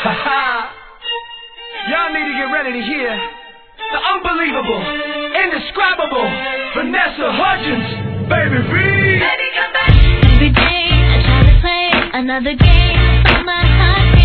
Y'all need to get ready to hear the unbelievable, indescribable Vanessa Hudgens, Baby V. Every day I try to play another game, but my heart